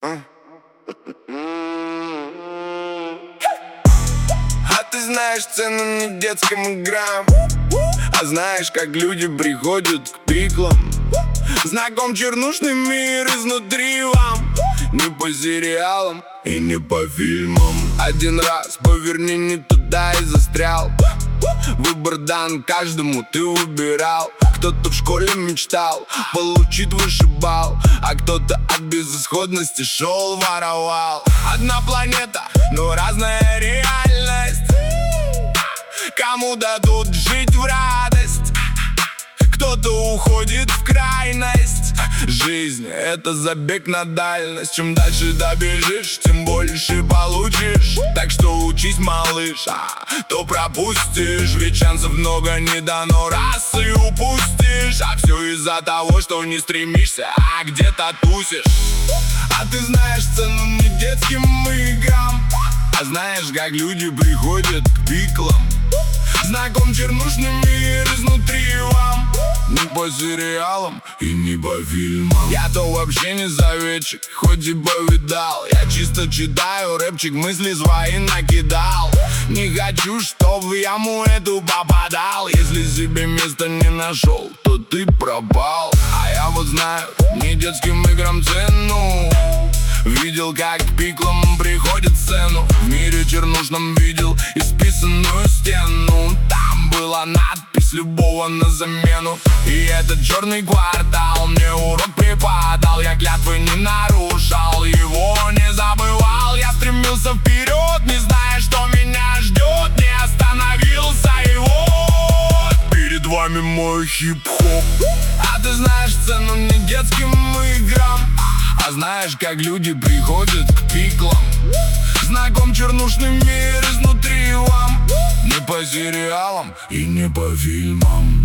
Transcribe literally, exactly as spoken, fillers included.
А ты знаешь цену не детским играм, а знаешь, как люди приходят к пиклам. Знаком чернушный мир изнутри вам, не по сериалам и не по фильмам. Один раз поверни не туда и застрял. Выбор дан каждому, ты выбирал. Кто-то в школе мечтал получить высший балл, а кто-то от безысходности шел, воровал. Одна планета, но разная реальность. Кому дадут жить в радость, кто-то уходит в крайность. Жизнь — это забег на дальность. Чем дальше добежишь, тем больше получишь. Так что учись, малыш, а то пропустишь. Ведь шансов много не дано, раз и упустишь. А все из-за того, что не стремишься, а где-то тусишь. А ты знаешь цену не детским играм, а знаешь, как люди приходят к пиклам. Знаком чернушный мир изнутри вам, не по сериалам и не по фильмам. Я-то вообще не советчик, хоть и повидал. Я чисто читаю рэпчик, мысли свои накидал. Не хочу, чтоб в яму эту попадал. Если себе места не нашел, то ты пропал. А я вот знаю не детским играм цену. Видел, как к пиклам приходит цену. В мире чернушном видел исписанную стену. Там была надпись любого на замену. И этот черный квартал мне урок преподал. Я клятвы не нарушал, его не забывал. Я стремился вперед, не зная, что меня ждет. Не остановился, и вот перед вами мой хип-хоп. А ты знаешь цену не детским играм, а знаешь, как люди приходят к пиклам. Знаком чернушный мир изнутри вам, не по сериалам и не по фильмам.